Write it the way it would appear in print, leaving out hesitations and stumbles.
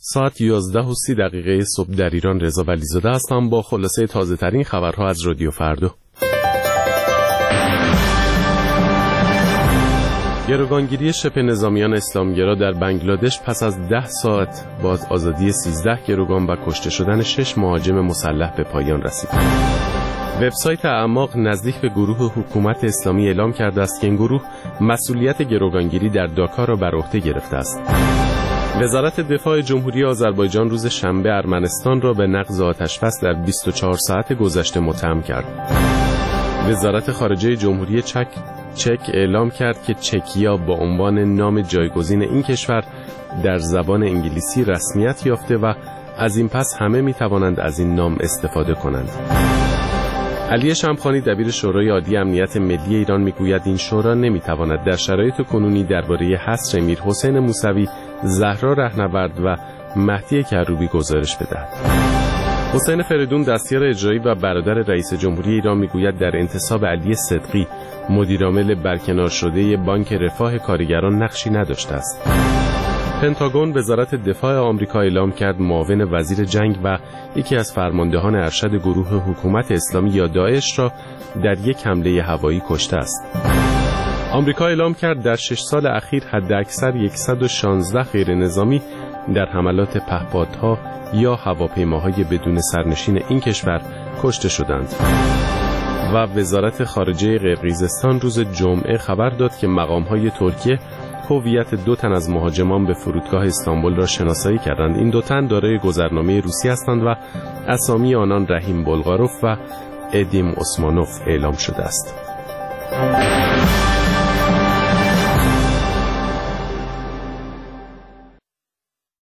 ساعت 11:30 صبح در ایران. رضا ولیزاده هستم با خلاصه تازه ترین خبرها از رادیو فردا. گروگانگیری شبه نظامیان اسلامگرا در بنگلادش پس از 10 ساعت با آزادی 13 گروگان و کشته شدن 6 مهاجم مسلح به پایان رسید. وبسایت اعماق نزدیک به گروه حکومت اسلامی اعلام کرده است که این گروه مسئولیت گروگانگیری در داکا را بر عهده گرفته است. وزارت دفاع جمهوری آذربایجان روز شنبه ارمنستان را به نقض آتش‌بس در 24 ساعت گذشته متهم کرد. وزارت خارجه جمهوری چک اعلام کرد که چکیا با عنوان نام جایگزین این کشور در زبان انگلیسی رسمیت یافته و از این پس همه می توانند از این نام استفاده کنند. علی شمخانی دبیر شورای عالی امنیت ملی ایران میگوید این شورا نمیتواند در شرایط کنونی درباره حصر امیرحسین موسوی، زهرا رهنورد و مهدی کروبی گزارش بدهد. حسین فریدون دستیار اجرایی و برادر رئیس جمهوری ایران میگوید در انتصاب علی صدقی مدیرعامل برکنار شده بانک رفاه کارگران نقشی نداشته است. پنتاگون وزارت دفاع آمریکا اعلام کرد معاون وزیر جنگ و یکی از فرماندهان ارشد گروه حکومت اسلامی یا داعش را در یک حمله هوایی کشته است. آمریکا اعلام کرد در 6 سال اخیر حداکثر 116 غیر نظامی در حملات پهپادها یا هواپیماهای بدون سرنشین این کشور کشته شدند. و وزارت خارجه قرقیزستان روز جمعه خبر داد که مقام‌های ترکیه هویت 2 تن از مهاجمان به فرودگاه استانبول را شناسایی کردند. این 2 تن دارای گذرنامه روسی هستند و اسامی آنان رحیم بلغاروف و ادیم عثمانوف اعلام شده است.